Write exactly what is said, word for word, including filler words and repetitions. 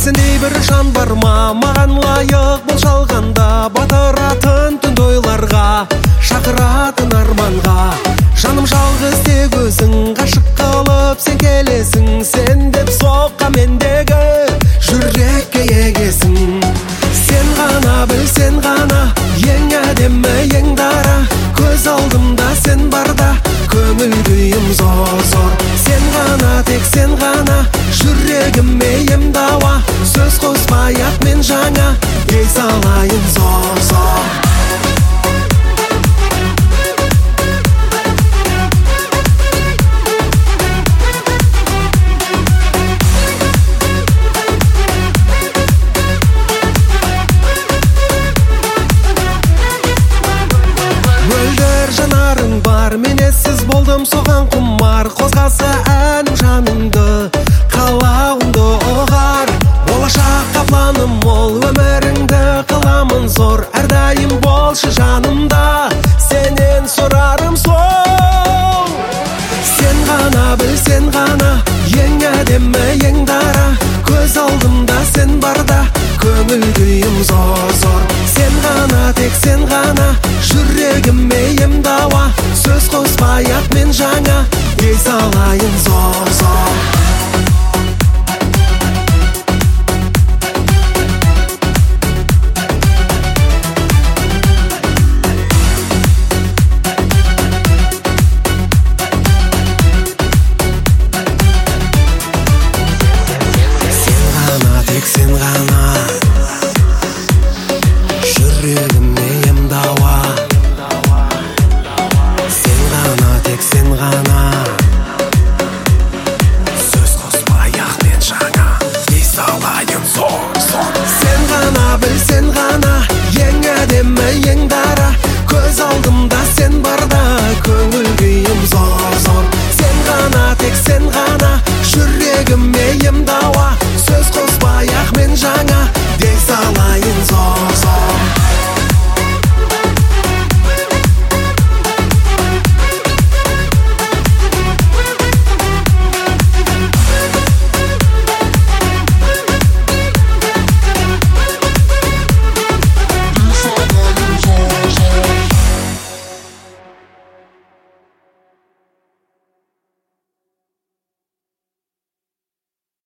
сендей бір жан бар ма, маған лайық бұл жалғанда, батыратын түнді ойларға, шақыратын арманға. Жаным жалғыз тек өзің, ғашық қылып сен келесің, сен деп соққа мендегі жүрекке егесің. Сен ғана біл, сен ғана ең әдемі, ең дара, көз алдымда сен барда, көңіл күйім зор-зор. Сен ғана, тек сен ғана, жүрегіме ем дауа, сөз қоспай-ақ мен жаңа, ей салайын зор-зор. Жанарың бар, мен ессіз болдым соған құмар, қозғаса әнім жаныңды, қалауыңды ұғар. Болашаққа планым мол, өміріңді қыламын зор, әрдайым болшы жанымда, сенен сұрарым сол. Сен ғана біл, сен ғана ең әдемі, ең дара, көз алдымда сен барда, көңіл күйім зор.